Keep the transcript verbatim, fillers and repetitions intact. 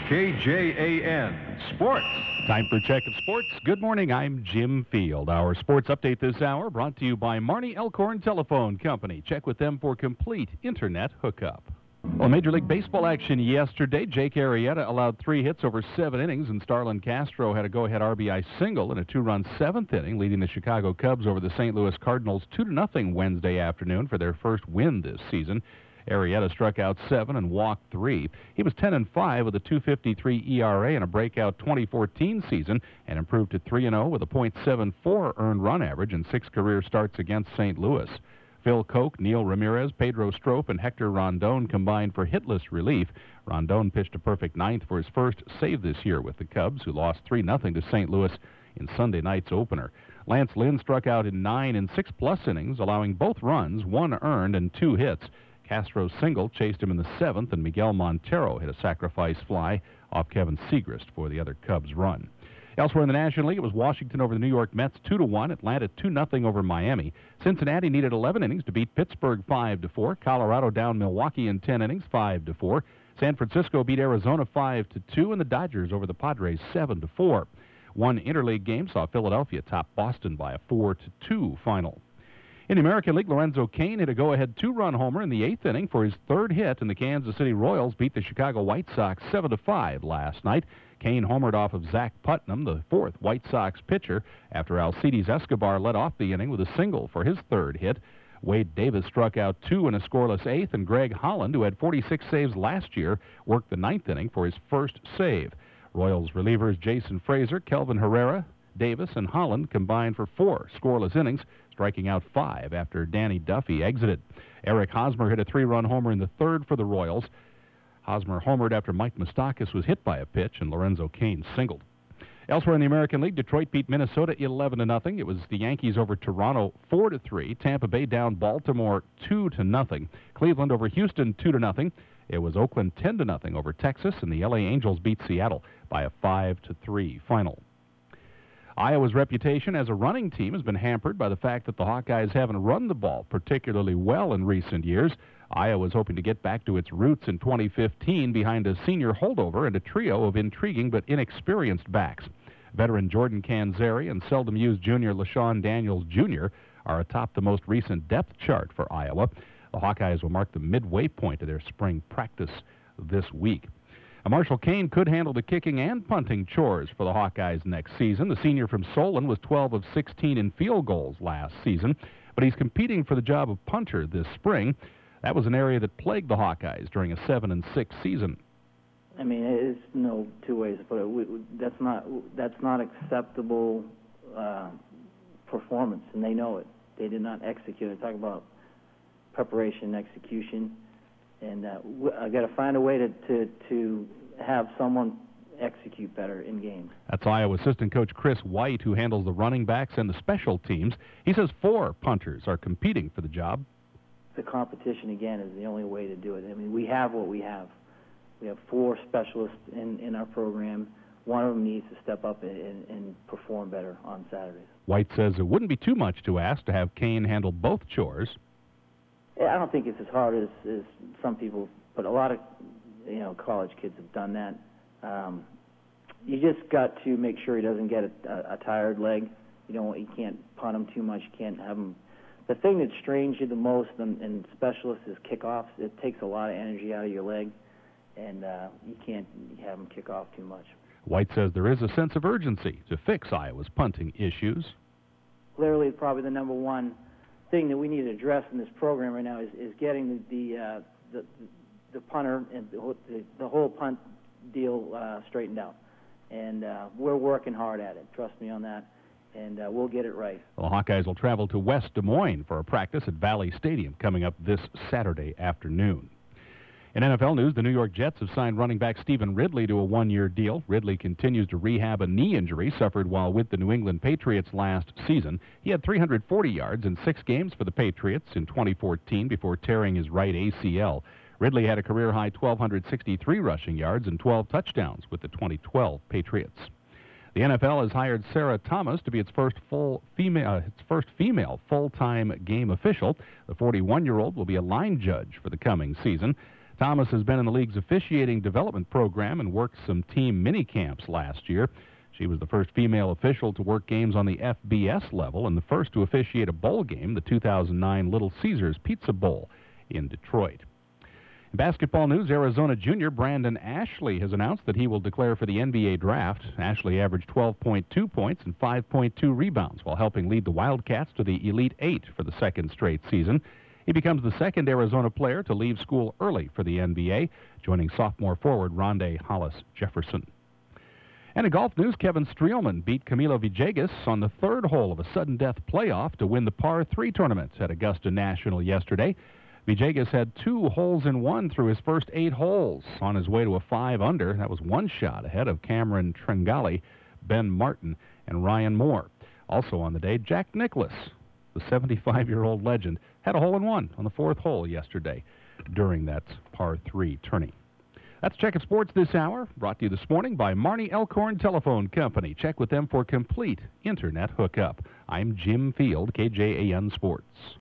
K J A N Sports. Time for Check of Sports. Good morning, I'm Jim Field. Our sports update this hour brought to you by Marnie Elkhorn Telephone Company. Check with them for complete internet hookup. Well, Major League Baseball action yesterday. Jake Arrieta allowed three hits over seven innings, and Starlin Castro had a go-ahead R B I single in a two-run seventh inning, leading the Chicago Cubs over the Saint Louis Cardinals two to nothing Wednesday afternoon for their first win this season. Arrieta struck out seven and walked three. He was ten and five with a two fifty-three E R A in a breakout twenty fourteen season, and improved to three and oh with a point seven four earned run average in six career starts against Saint Louis. Phil Koch, Neil Ramirez, Pedro Strop, and Hector Rondon combined for hitless relief. Rondon pitched a perfect ninth for his first save this year with the Cubs, who lost three nothing to Saint Louis in Sunday night's opener. Lance Lynn struck out in nine and six-plus innings, allowing both runs, one earned, and two hits. Castro's single chased him in the seventh, and Miguel Montero hit a sacrifice fly off Kevin Segrist for the other Cubs run. Elsewhere in the National League, it was Washington over the New York Mets two to one, Atlanta two nothing over Miami. Cincinnati needed eleven innings to beat Pittsburgh five to four. Colorado down Milwaukee in ten innings, five to four. San Francisco beat Arizona five to two, and the Dodgers over the Padres seven to four. One interleague game saw Philadelphia top Boston by a four to two final. In the American League, Lorenzo Cain hit a go-ahead two-run homer in the eighth inning for his third hit, and the Kansas City Royals beat the Chicago White Sox seven to five last night. Cain homered off of Zach Putnam, the fourth White Sox pitcher, after Alcides Escobar led off the inning with a single for his third hit. Wade Davis struck out two in a scoreless eighth, and Greg Holland, who had forty-six saves last year, worked the ninth inning for his first save. Royals relievers Jason Frazier, Kelvin Herrera, Davis, and Holland combined for four scoreless innings, striking out five after Danny Duffy exited. Eric Hosmer hit a three-run homer in the third for the Royals. Hosmer homered after Mike Moustakas was hit by a pitch, and Lorenzo Cain singled. Elsewhere in the American League, Detroit beat Minnesota eleven to nothing. It was the Yankees over Toronto four to three. Tampa Bay down Baltimore two to nothing. Cleveland over Houston two to nothing. It was Oakland ten to nothing over Texas, and the L A Angels beat Seattle by a five to three final. Iowa's reputation as a running team has been hampered by the fact that the Hawkeyes haven't run the ball particularly well in recent years. Iowa's hoping to get back to its roots in twenty fifteen behind a senior holdover and a trio of intriguing but inexperienced backs. Veteran Jordan Canzeri and seldom-used junior LaShawn Daniels Junior are atop the most recent depth chart for Iowa. The Hawkeyes will mark the midway point of their spring practice this week. Now, Marshall Kane could handle the kicking and punting chores for the Hawkeyes next season. The senior from Solon was twelve of sixteen in field goals last season, but he's competing for the job of punter this spring. That was an area that plagued the Hawkeyes during a seven and six season. I mean, it's no two ways to put it. We, that's not that's not acceptable uh, performance, and they know it. They did not execute it. Talk about preparation, execution, and uh, I got to find a way to, to to have someone execute better in games. That's Iowa assistant coach Chris White, who handles the running backs and the special teams. He says four punters are competing for the job. The competition, again, is the only way to do it. I mean, we have what we have. We have four specialists in, in our program. One of them needs to step up and, and perform better on Saturdays. White says it wouldn't be too much to ask to have Kane handle both chores. I don't think it's as hard as, as some people, but a lot of you know college kids have done that. Um, you just got to make sure he doesn't get a, a, a tired leg. You don't. You can't punt him too much. You can't have him. The thing that strains you the most in, in specialists is kickoffs. It takes a lot of energy out of your leg, and uh, you can't have them kick off too much. White says there is a sense of urgency to fix Iowa's punting issues. Clearly, probably the number one thing that we need to address in this program right now is, is getting the the, uh, the the punter and the, the whole punt deal uh, straightened out. And uh, we're working hard at it. Trust me on that. And uh, we'll get it right. Well, the Hawkeyes will travel to West Des Moines for a practice at Valley Stadium coming up this Saturday afternoon. In N F L news, the New York Jets have signed running back Stephen Ridley to a one-year deal. Ridley continues to rehab a knee injury suffered while with the New England Patriots last season. He had three hundred forty yards in six games for the Patriots in twenty fourteen before tearing his right A C L. Ridley had a career-high one thousand two hundred sixty-three rushing yards and twelve touchdowns with the twenty twelve Patriots. The N F L has hired Sarah Thomas to be its first full female, uh, its first female full-time game official. The forty-one-year-old will be a line judge for the coming season. Thomas has been in the league's officiating development program and worked some team mini camps last year. She was the first female official to work games on the F B S level and the first to officiate a bowl game, the two thousand nine Little Caesars Pizza Bowl in Detroit. In basketball news, Arizona junior Brandon Ashley has announced that he will declare for the N B A draft. Ashley averaged twelve point two points and five point two rebounds while helping lead the Wildcats to the Elite Eight for the second straight season. He becomes the second Arizona player to leave school early for the N B A, joining sophomore forward Rondae Hollis Jefferson. And in golf news, Kevin Streelman beat Camilo Villegas on the third hole of a sudden death playoff to win the par three tournament at Augusta National yesterday. Villegas had two holes in one through his first eight holes on his way to a five under. That was one shot ahead of Cameron Tringali, Ben Martin, and Ryan Moore. Also on the day, Jack Nicklaus, the seventy-five-year-old legend, had a hole in one on the fourth hole yesterday during that par three tourney. That's Checkin' Sports this hour, brought to you this morning by Marnie Elkhorn Telephone Company. Check with them for complete internet hookup. I'm Jim Field, K J A N Sports.